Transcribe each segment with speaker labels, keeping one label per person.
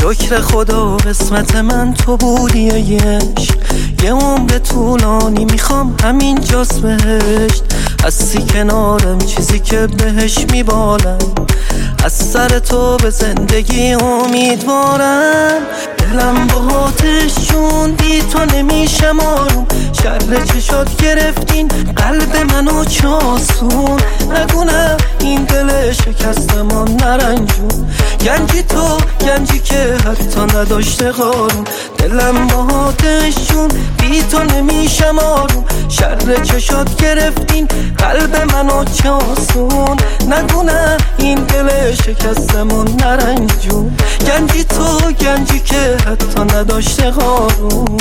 Speaker 1: شکر خدا قسمت من تو بودی عشق. یه عمر طولانی میخوام همین جاست بهشت. هستی کنارم چیزی که بهش میبالم. از سر تو به زندگی امیدوارم. دلم با آتش جون بی تو نمیشم آروم. شر چشات گرفتین قلب منو چاسون. نگونه این دل شکستم و نرنجون. گنجی تو گنجی که حتی نداشته قارون. دلم با آتش جون بی تو نمیشم آروم. شر چشات گرفتین قلب منو چاسون. نگونه این دل شکستم و نرنجون. گنجی تو گنجی که حتی نداشته قارون.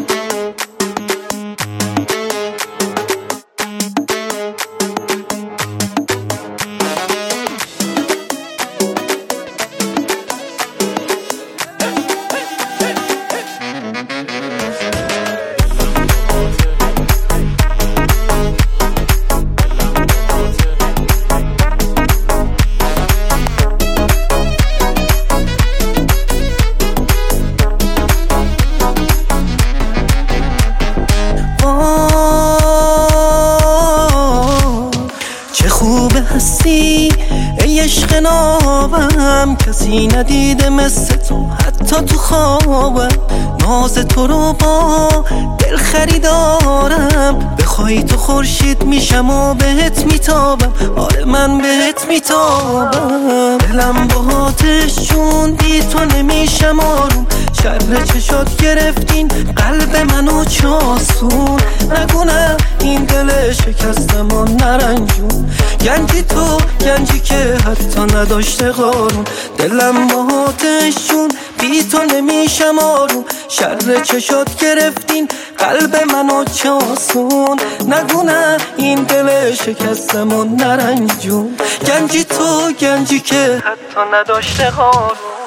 Speaker 1: خوب هستی ای عشق نابم. کسی ندیده مثل تو حتی تو خوابم. ناز تو رو با دل خریدارم. بخوای تو خورشید میشم و بهت میتابم. آره من بهت میتابم. دلم با آتش جون بی تو نمیشم آروم. شر چشات گرفتین قلب منو چاسون. نگونه این دل شکستم و نرنجون. گنجی تو گنجی که حتی نداشته قارون. دلم با آتش جون بی تو نمیشم آروم. شر چشات گرفتین قلب منو چاسون. نگونه این دل شکستم و نرنجون. گنجی تو گنجی که حتی نداشته قارون.